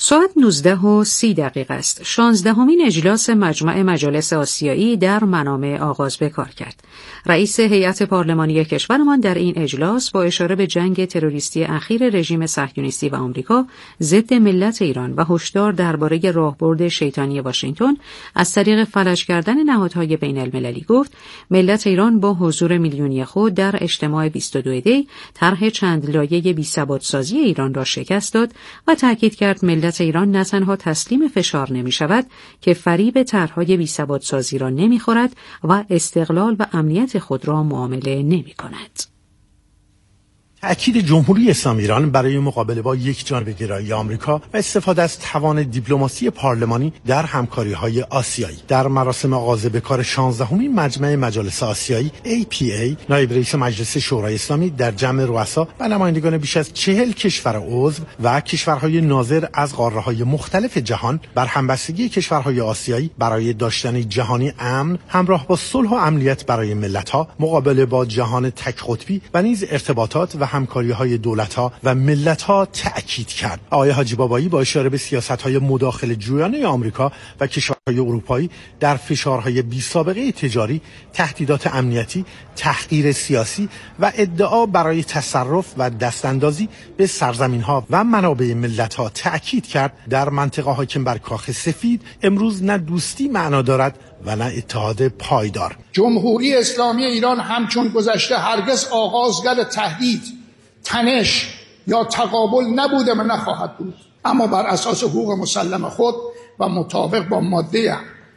ساعت 19:30 است. 16مین اجلاس مجمع مجالس آسیایی در منامه آغاز به کار کرد. رئیس هیئت پارلمانی کشورمان در این اجلاس با اشاره به جنگ تروریستی اخیر رژیم صهیونیستی و آمریکا ضد ملت ایران و هشدار درباره راهبرد شیطانی واشنگتن از طریق فلج کردن نهادهای بین المللی گفت ملت ایران با حضور میلیونی خود در اجتماع 22 دی طرح چند لایه بی‌ثبات‌سازی ایران را شکست داد و تاکید کرد ملت ایران نه تنها تسلیم فشار نمی شود که فریب طرحهای بی‌ثبات‌سازی را نمی خورد و استقلال و امنیت خود را معامله نمی کند. تأکید جمهوری اسلامی ایران برای مقابله با یکجانبه‌گرایی آمریکا و استفاده از توان دیپلماسی پارلمانی در همکاری‌های آسیایی. در مراسم آغاز به کار 16مین مجمع مجالس آسیایی APA، نایب رئیس مجلس شورای اسلامی در جمع رؤسا و نمایندگان بیش از 40 کشور عضو و کشورهای ناظر از قاره‌های مختلف جهان بر همبستگی کشورهای آسیایی برای داشتن جهانی امن همراه با صلح و امنیت برای ملت‌ها، مقابله با جهان تک قطبی و نیز ارتباطات و همکاری‌های دولت‌ها و ملت‌ها تأکید کرد. آقای حاجی بابایی با اشاره به سیاست‌های مداخله جویانه آمریکا و کشورهای اروپایی در فشارهای بی‌سابقه تجاری، تهدیدات امنیتی، تحقیر سیاسی و ادعا برای تصرف و دستاندازی به سرزمین‌ها و منابع ملت‌ها تأکید کرد. در منطقه حاکم بر کاخ سفید امروز نه دوستی معنا دارد و نه اتحاد پایدار. جمهوری اسلامی ایران همچون گذشته هرگز آغازگر تهدید، تنش یا تقابل نبوده و نخواهد بود، اما بر اساس حقوق مسلم خود و مطابق با ماده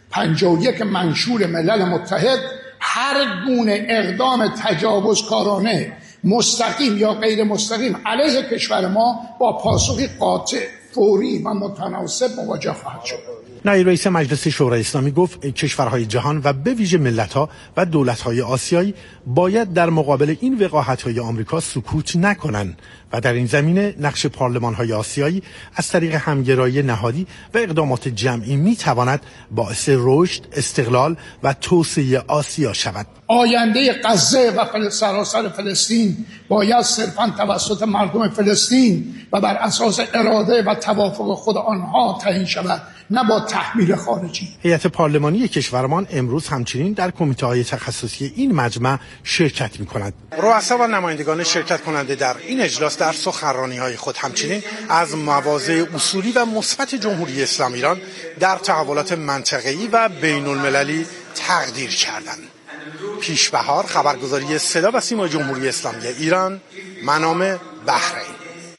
51 منشور ملل متحد هر گونه اقدام تجاوزکارانه مستقیم یا غیر مستقیم علیه کشور ما با پاسخی قاطع، فوری و متناسب مواجه خواهد شد. نایب رئیس مجلس شورای اسلامی گفت کشورهای جهان و به ویژه ملت‌ها و دولت‌های آسیایی باید در مقابل این وقاحت‌های آمریکا سکوت نکنند و در این زمینه نقش پارلمان‌های آسیایی از طریق همگرایی نهادی و اقدامات جمعی می‌تواند باعث رشد، استقلال و توسعه آسیا شود. آینده غزه و سراسر فلسطین باید صرفاً توسط مردم فلسطین و بر اساس اراده و توافق خود آنها تعیین شود، نه با تحمیل خارجی. هیئت پارلمانی کشورمان امروز همچنین در کمیته‌های تخصصی این مجمع شرکت می‌کند. رؤسا و نمایندگان شرکت کننده در این اجلاس در سخنرانی‌های خود همچنین از مواضع اصولی و مثبت جمهوری اسلامی ایران در تحولات منطقه‌ای و بین‌المللی تقدیر کردند. پیشبهار، خبرگزاری صدا و سیما جمهوری اسلامی ایران، منامه، بحرین.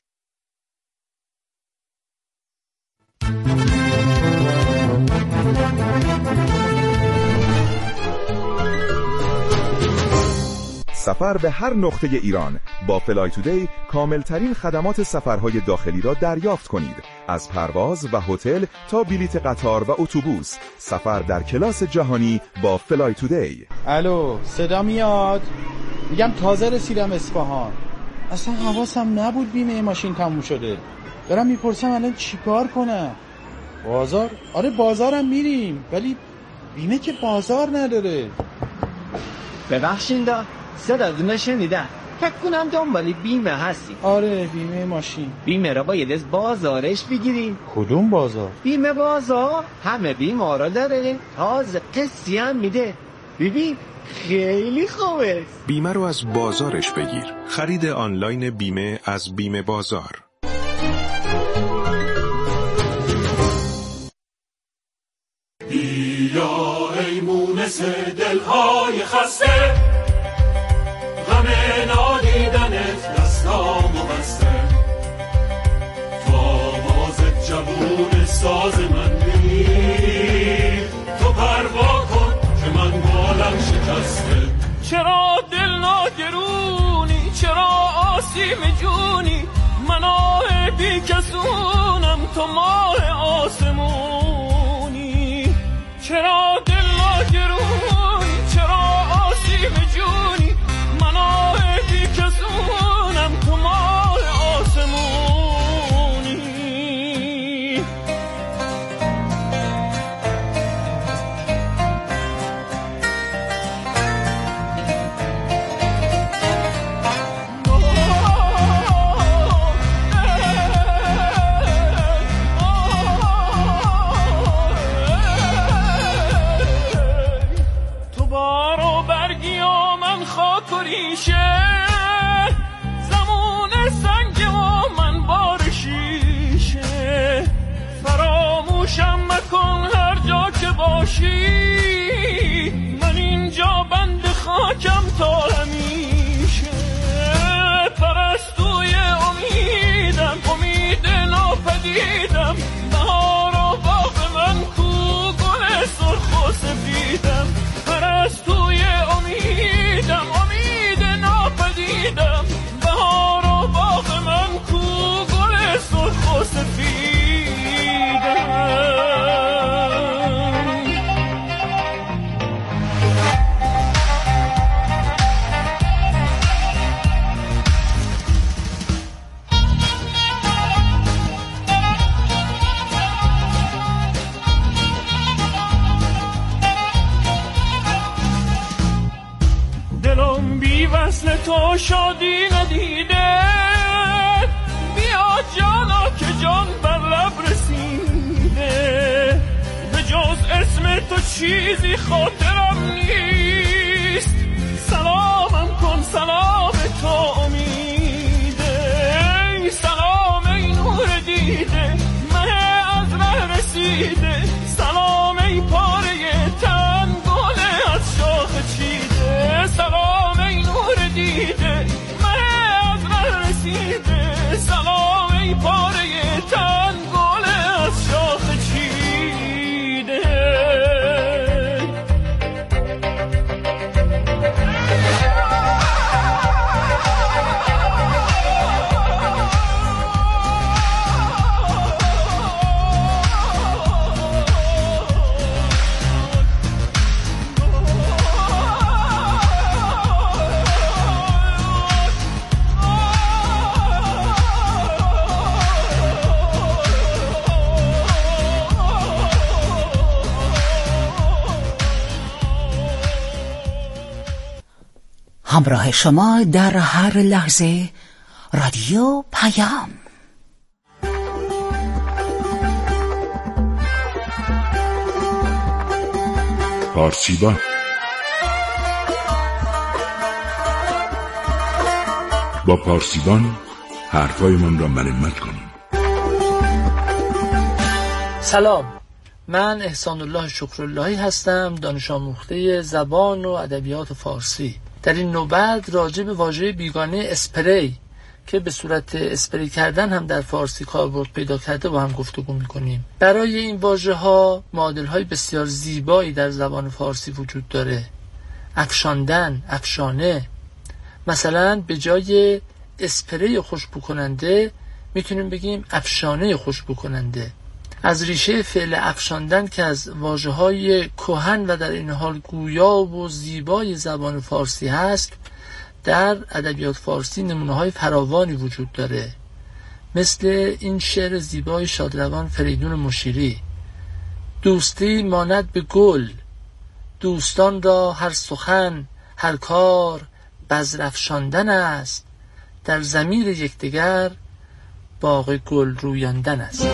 سفر به هر نقطه ایران با فلای تودی کاملترین خدمات سفرهای داخلی را دریافت کنید. از پرواز و هتل تا بلیت قطار و اتوبوس، سفر در کلاس جهانی با فلای تودی. الو، صدا میاد؟ میگم تازه رسیدم اصفهان. اصلا حواسم نبود بیمه ماشین تموم شده. دارم میپرسم الان چیکار کنم؟ بازار؟ آره بازارم میریم، ولی بیمه که بازار نداره. ببخشید صداتون شنیدم. فکر کنم دنبال بیمه هستی. آره بیمه ماشین. بیمه را باید از بازارش بگیریم. کدوم بازار؟ بیمه بازار همه بیمه را داره، تازه قسطی هم میده. ببین خیلی خوبه. بیمه رو از بازارش بگیر. خرید آنلاین بیمه از بیمه بازار. بیا ای مونس دلهای خسته، غم نادیدنت دستامو بسته، تا باز جوون ساز من بی، تو پروا کن که من بالم شکسته. چرا دل ناگرونی، چرا آسیم جونی، من آه بی کسونم تو ماه آسمونی. چرا دل ناگرونی، چرا آسیم جونی، من آه بی کسونم تو ماه آسمونی. تو شادی ندیده، بیا جانا که جان بر لب رسیده، به جز اسم تو چیزی خاطرم نیست، سلامم کن سلام تو امیده، سلام ای نور دیده مه از ره رسیده، سلام ای پاره تن گل از شاخ چیده، سلام ای نور دیده مه از ره رسیده، سلام ای پاره تن گل از شاخ چیده. همراه شما در هر لحظه رادیو پیام. پارسیبان با پارسیبان حرفایمان را مرمت کنیم. سلام، من احسان الله شکراللهی هستم، دانش آموخته زبان و ادبیات فارسی. در این نوبت راجع به واژه بیگانه اسپری که به صورت اسپری کردن هم در فارسی کاربرد پیدا کرده با هم گفتگو می‌کنیم. برای این واژه‌ها معادل‌های بسیار زیبایی در زبان فارسی وجود داره. افشاندن، افشانه. مثلا به جای اسپری خوشبو کننده میتونیم بگیم افشانه خوشبو کننده. از ریشه فعل افشاندن که از واژه‌های کهن و در این حال گویا و زیبای زبان فارسی هست، در ادبیات فارسی نمونه‌های فراوانی وجود داره، مثل این شعر زیبای شادروان فریدون مشیری: دوستی ماند به گل، دوستان را هر سخن هر کار بذر افشاندن است، در ضمیر یکدیگر باغ گل رویاندن است.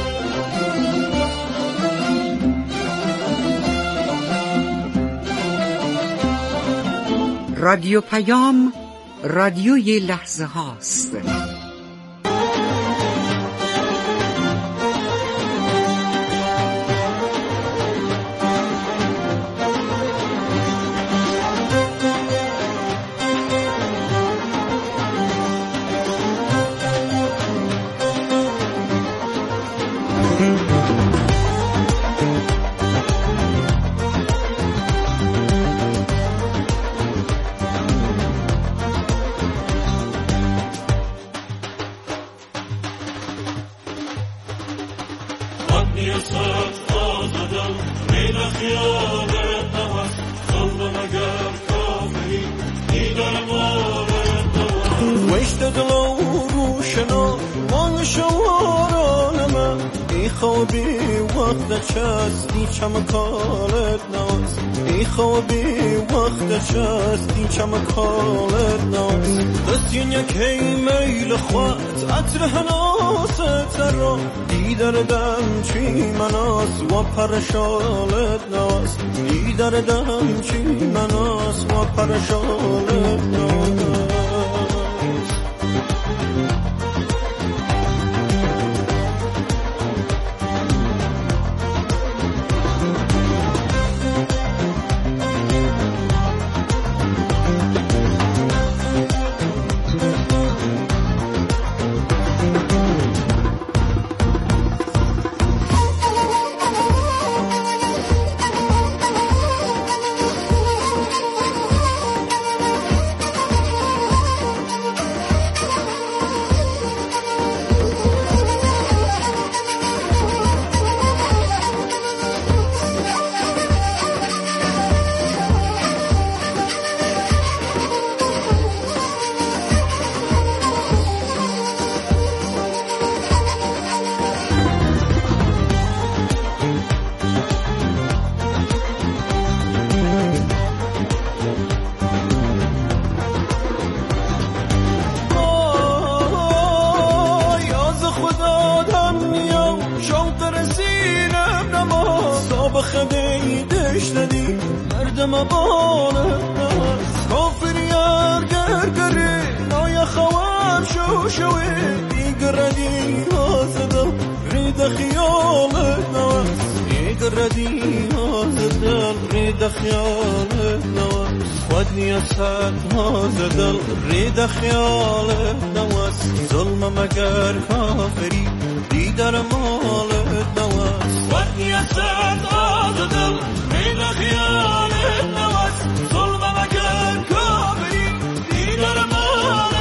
رادیو پیام، رادیوی لحظه هاست. چستی چمکالت ناز ای خوابی وقت چستی چمکالت ناز دستین یک میل خوات عطر هناست را دیدر دم چی مناس و پرشالت ناز دیدر دم چی مناس و پرشالت ناز. آخه بیدش ندی مردم بالت نواز کافری گر نای خوار شوشوی دیگردی آزدم رید خیالت نواز دیگردی آزدم رید خیالت نواز خود نیست آزدم رید خیالت نواز ظلم مگر کافری دیدر مالت نواز خود نیست آزدم رید خیالت نواز ظلم مگر کافری دیدر مالت نواز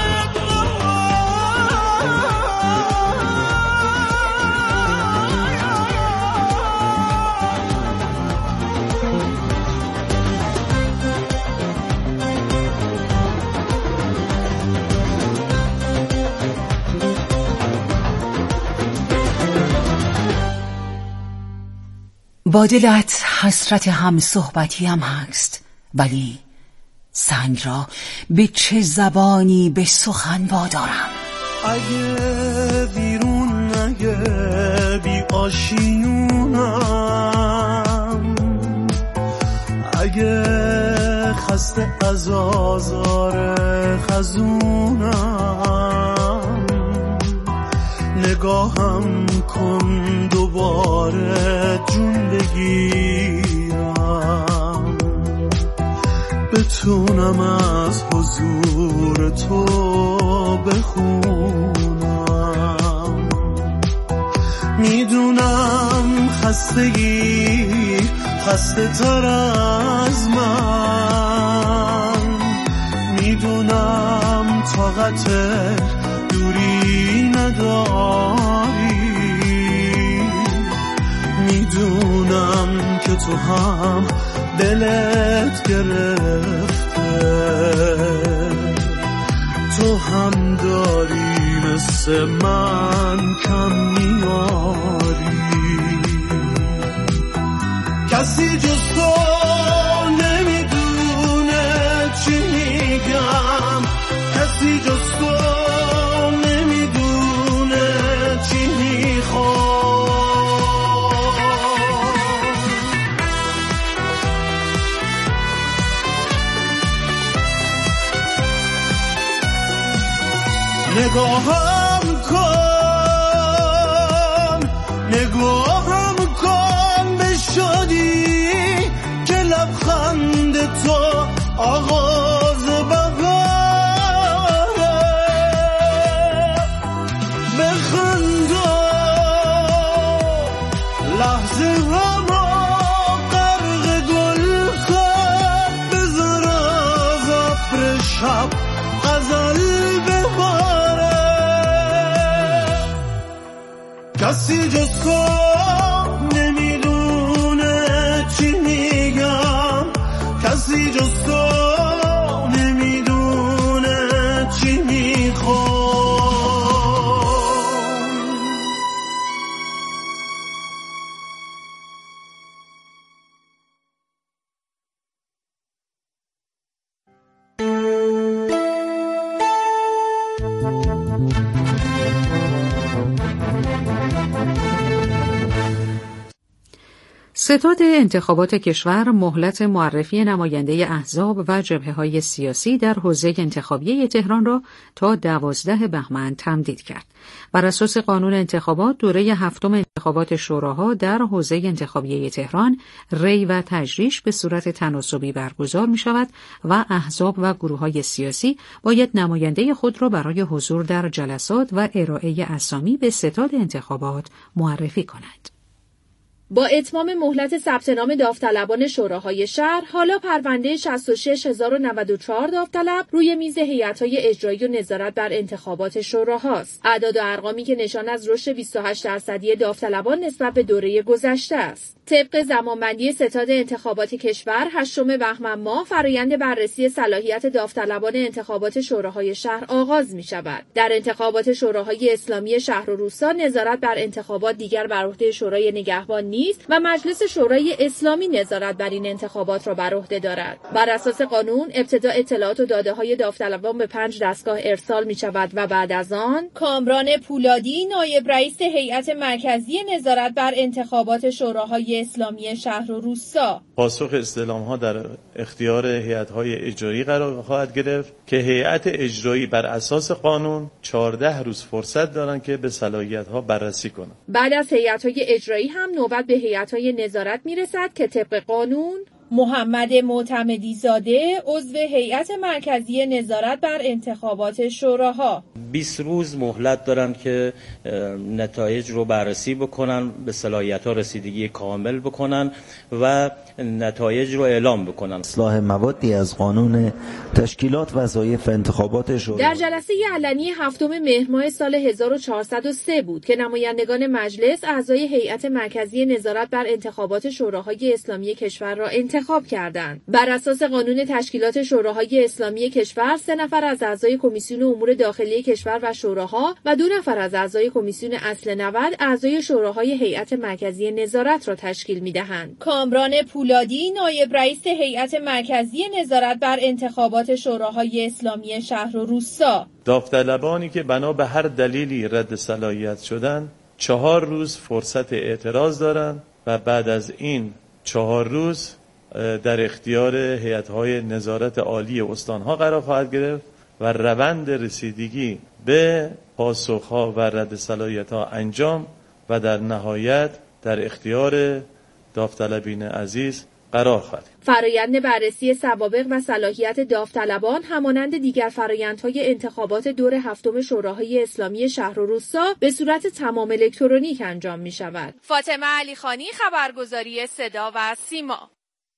با دلت حسرت هم صحبتی هم هست، ولی سنگ را به چه زبانی به سخن وادارم؟ اگه بیرون اگه بی آشیونم، اگه خسته از آزار خزونم، نگاهم کن دوباره جون بگیرم، بتونم از حضور تو بخونم. میدونم خستگی خسته تر از من، میدونم طاقت دوری نداری، میدونم که تو هم دلت گرفته، تو هم داری مثل من کم میاری. کسی جز تو نمیدونه چی میگم، کسی جز تو نمیدونه چی میخوام. نگاهم کن، نگاهم کن به شادی که لبخند تو آغاز بهاره. بخنده لحظه هما غرق گل خود، بذار از ابر شب غزل بباره. کسی جز تو نمیدونه چی میگم، کسی جز تو نمیدونه چی میخوام. ستاد انتخابات کشور مهلت معرفی نماینده احزاب و جبهه‌های سیاسی در حوزه انتخابیه تهران را تا 12 بهمن تمدید کرد. بر اساس قانون انتخابات، دوره هفتم انتخابات شوراها در حوزه انتخابیه تهران ری و تجریش به صورت تناسبی برگزار می شود و احزاب و گروه‌های سیاسی باید نماینده خود را برای حضور در جلسات و ارائه اسامی به ستاد انتخابات معرفی کنند. با اتمام مهلت ثبت نام داوطلبان شوراهای شهر، حالا پرونده 66094 داوطلب روی میز هیئت‌های اجرایی و نظارت بر انتخابات شوراهاست. اعداد و ارقامی که نشان از رشد 28% داوطلبان نسبت به دوره گذشته است. طبق زمانبندی ستاد انتخابات کشور، 8 بهمن ماه فرآیند بررسی صلاحیت داوطلبان انتخابات شوراهای شهر آغاز می شود. در انتخابات شوراهای اسلامی شهر و روستا، نظارت بر انتخابات دیگر بر عهده شورای نگهبان اسلامی است و مجلس شورای اسلامی نظارت بر این انتخابات را بر عهده دارد. بر اساس قانون ابتدا اطلاعات و داده‌های داوطلبان به 5 دستگاه ارسال می‌شود و بعد از آن کامران پولادی نایب رئیس هیئت مرکزی نظارت بر انتخابات شوراهای اسلامی شهر و روستا پاسخ استعلام‌ها در اختیار هیئت‌های اجرایی قرار خواهد گرفت که هیئت اجرایی بر اساس قانون 14 روز فرصت دارند که به صلاحیت‌ها بررسی کنند. بعد از هیئت‌های اجرایی هم نوبت به هیئت‌های نظارت می‌رسد که طبق قانون محمد معتمدی زاده عضو هیئت مرکزی نظارت بر انتخابات شوراها 20 روز مهلت دارن که نتایج رو بررسی بکنن، به صلاحیت‌ها رسیدگی کامل بکنن و نتایج رو اعلام بکنن. اصلاح موادی از قانون تشکیلات وظایف انتخابات شورا در جلسه علنی 7 مهر ماه سال 1403 بود که نمایندگان مجلس اعضای هیئت مرکزی نظارت بر انتخابات شوراهای اسلامی کشور را انتخاب کردند. بر اساس قانون تشکیلات شوراهای اسلامی کشور 3 نفر از اعضای کمیسیون امور داخلی کشور و شوراها و 2 نفر از اعضای کمیسیون اصل 90 اعضای شوراهای هیئت مرکزی نظارت را تشکیل می‌دهند. کامران پولادی نایب رئیس هیئت مرکزی نظارت بر انتخابات شوراهای اسلامی شهر و روستا داوطلبانی که بنا به هر دلیلی رد صلاحیت شدند 4 روز فرصت اعتراض دارند و بعد از این 4 روز در اختیار هیئت‌های نظارت عالی استان‌ها قرار خواهد گرفت و روند رسیدگی به پاسخ‌ها و رد صلاحیت‌ها انجام و در نهایت در اختیار داوطلبین عزیز قرار خواهد گرفت. فرایند بررسی سوابق و صلاحیت داوطلبان همانند دیگر فرایندهای انتخابات دور 7 شوراهای اسلامی شهر و روستا به صورت تمام الکترونیک انجام می‌شود. فاطمه علیخانی، خبرگزاری صدا و سیما.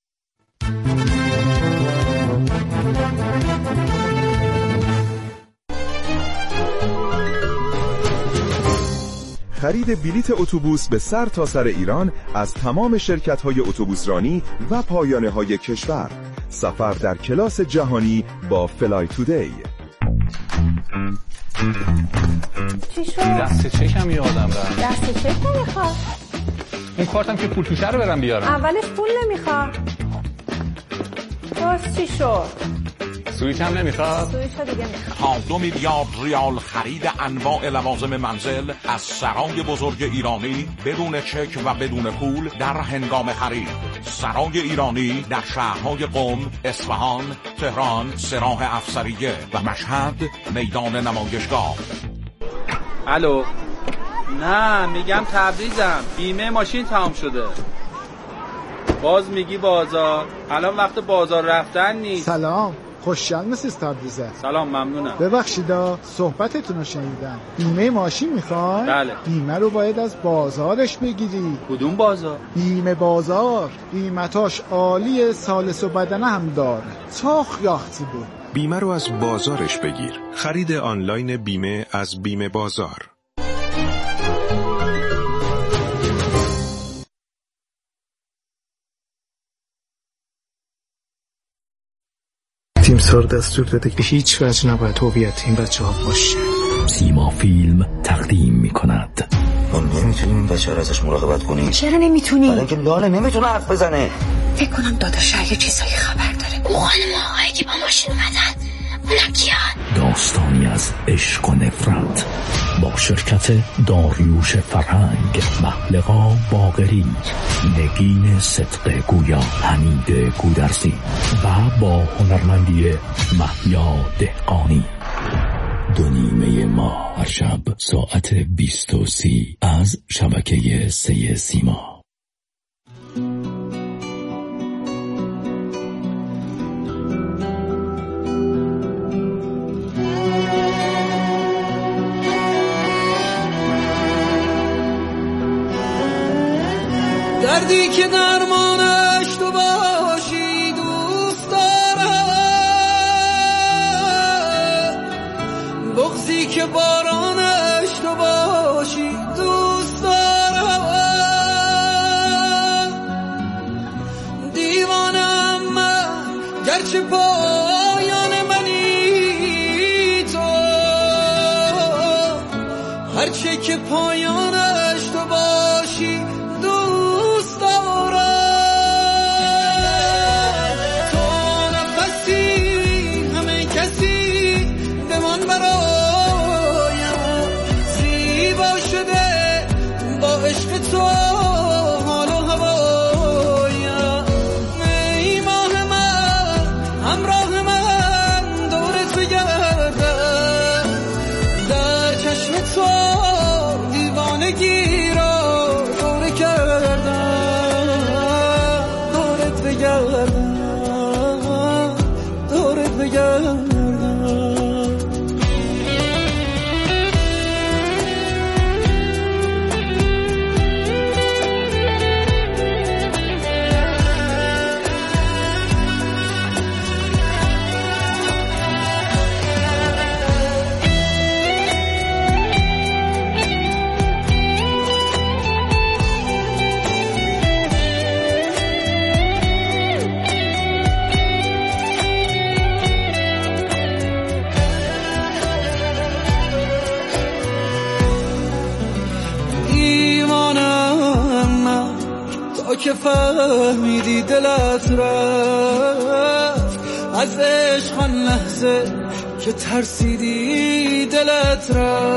خرید بلیت اتوبوس به سر تا سر ایران از تمام شرکت‌های اتوبوسرانی و پایانه‌های کشور. سفر در کلاس جهانی با فلای تودی. چی شد؟ دست چکم یادم رفت. دست چک نمیخواد. اون کارتم که پول توشه رو برم بیارم. اولش پول نمیخواد. باز چی شد؟ سویچ هم نمیخواد؟ سویچ دیگه میخواد. تا 2 میلیارد ریال خرید انواع لوازم منزل از سرای بزرگ ایرانی بدون چک و بدون پول در هنگام خرید. سرای ایرانی در شهرهای قم، اصفهان، تهران، سراح افسریه و مشهد میدان نمایشگاه. الو، نه میگم تبریزم، بیمه ماشین تمام شده. باز میگی بازار، الان وقت بازار رفتن نیست. سلام، خوشحال مسیز تبریزه. سلام، ممنونم. ببخشیدا صحبتتون رو شنیدم. بیمه ماشین میخوای؟ بله. بیمه رو باید از بازارش بگیری. کدوم بازار؟ بیمه بازار. قیمتاش عالیه، سالس و بدنه هم داره. چاخ یاختی بود. بیمه رو از بازارش بگیر. خرید آنلاین بیمه از بیمه بازار. تیمسار دستور داده که هیچ وجه نباید هویت این بچه‌ها باشه. سیما فیلم تقدیم می‌کند. ما نمیتونیم این بچه را ازش مراقبت کنیم. چرا نمیتونی؟ برای اینکه لاله نمیتونه حرف بزنه. فکر کنم داداش یه چیزایی خبر داره. اون آقایی که با ماشین اومدن اونا کیان؟ داستانی از عشق و نفرت با شرکت داریوش فرهنگ، محلقا باقری، نگین صدق گویا، حمید گودرزی و با هنرمندی محیا دهقانی. 2 ماه هر شب ساعت 20:30 از شبکه 3 سیما. دردی که درمانش تو باشی دوست دارم، بغضی که بارانش تو باشی دوست دارم. دیوانم من گرچه پایان منی تو، هرچه که پایانش تو باشی دوست بگردم دورت بگردم. که فهمیدی دلت رفت از عشق آن لحظه که ترسیدی دلت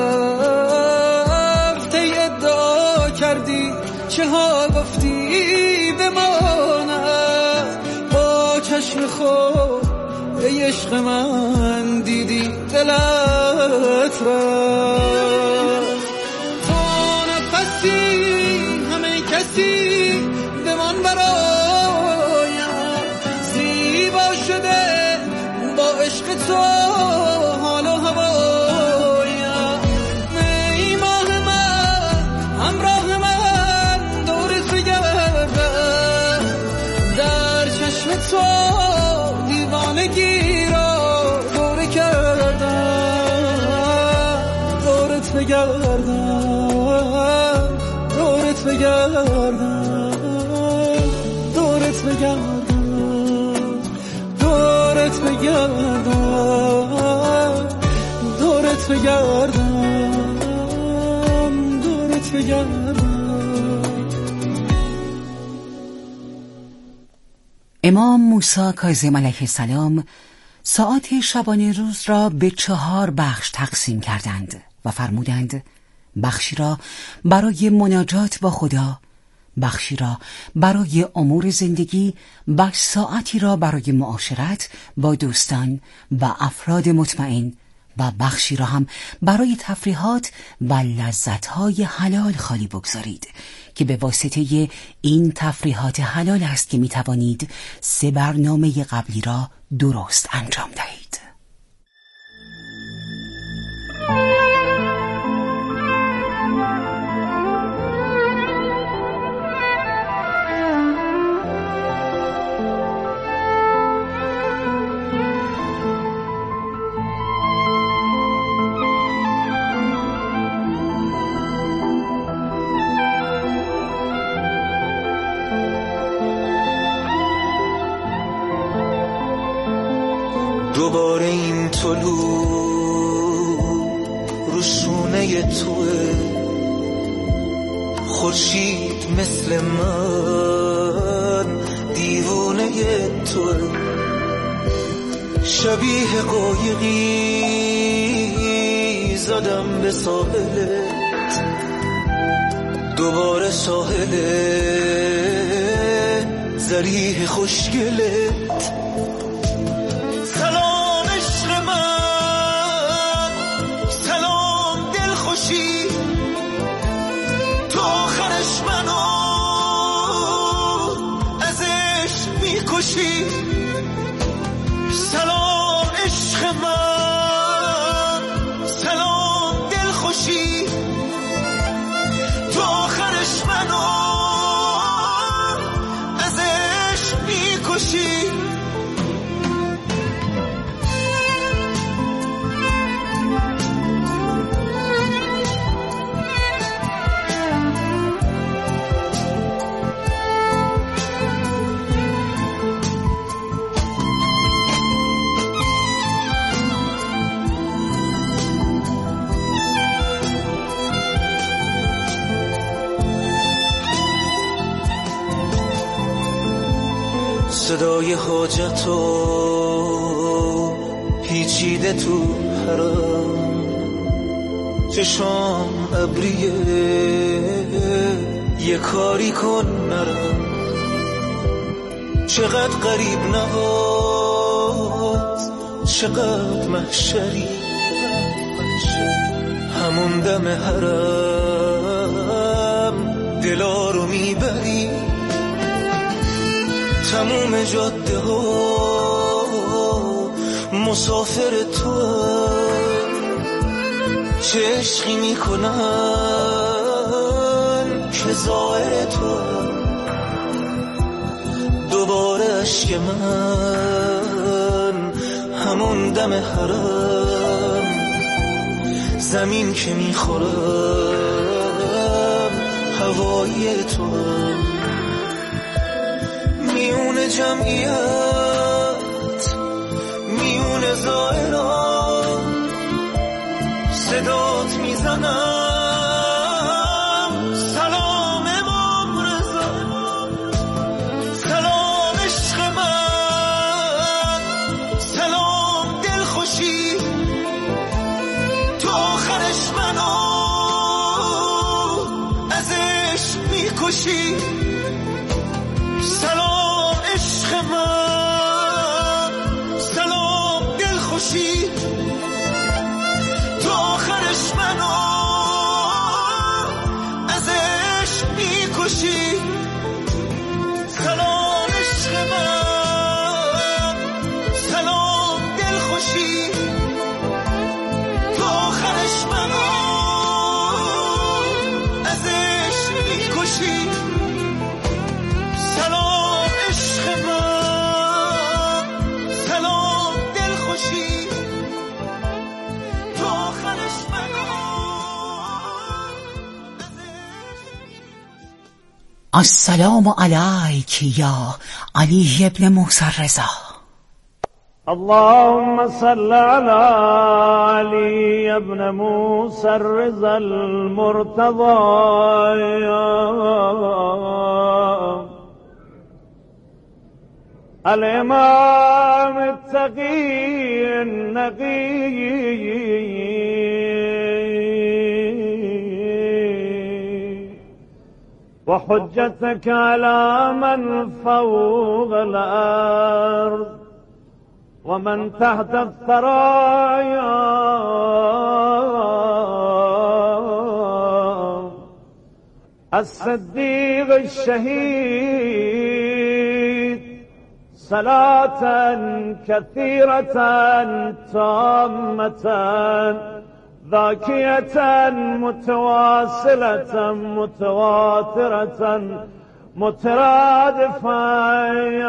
رفت ای ادعا کردی چه ها گفتی بماند با چشم خود ای عشق من دیدی دلت رفت تو نفسی همه کسی بمان برایم زیبا شده با عشق تو حال و هوایم ای ماه من همراه من دورت بگردم در چشم تو دیوانگی را دوره کردم دورت بگردم دورت بگردم دورت بگردم دورت بگردم دورت بگردم دورت بگردم. امام موسی کاظم علیه السلام ساعات شبانه روز را به 4 بخش تقسیم کردند و فرمودند بخشی را برای مناجات با خدا، بخشی را برای امور زندگی و ساعتی را برای معاشرت با دوستان و افراد مطمئن و بخشی را هم برای تفریحات و لذت‌های حلال خالی بگذارید که به واسطه این تفریحات حلال است که می‌توانید 3 برنامه قبلی را درست انجام دهید. دوباره این طلوع روشونه توه خورشید مثل من دیوونه توه شبیه قایقی زدم به ساحلت دوباره ساحل زریح خوشگلت تو آخرش منو ازش میکشی سلام عشق من سلام دلخوشی تو آخرش منو ازش میکشی صدای حاجتو پیچیده تو حرم چشام ابریه یه کاری کن نرم چقدر قریب نهاد چقدر محشری همون دم حرم دلا رو میبری تموم جاده ها مسافر تو، چه عشقی میکنن که ظاهر تو، دوباره عشق من همون دم حرم، زمین که میخورم هوایی تو، میون جمعیت میون زائران صدات میزنم سلام امام رضا، سلام عشق من، سلام دلخوشی، تو آخرش منو از عشق میکشی، سلام عشق من، سلام دلخوشی، تو آخرش منو از عشق میکشی، سلام عشق من، سلام دلخوشی، تو آخرش منو از عشق میکشی، سلام عشق من، سلام دلخوشی، تو آخرش منو. السلام علیک یا علی ابن موسی الرضا. اللهم صل على علي ابن موسى الرضا المرتضى الإمام التقي النقي وحجتك على من فوق الأرض ومن تحت الثرايا الصديق الشهيد صلاة كثيرة تامة ذاكية متواصلة متواترة مترادفة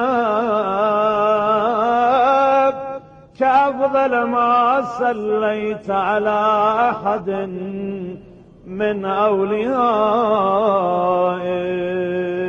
كأفضل ما صليت على أحد من أوليائك.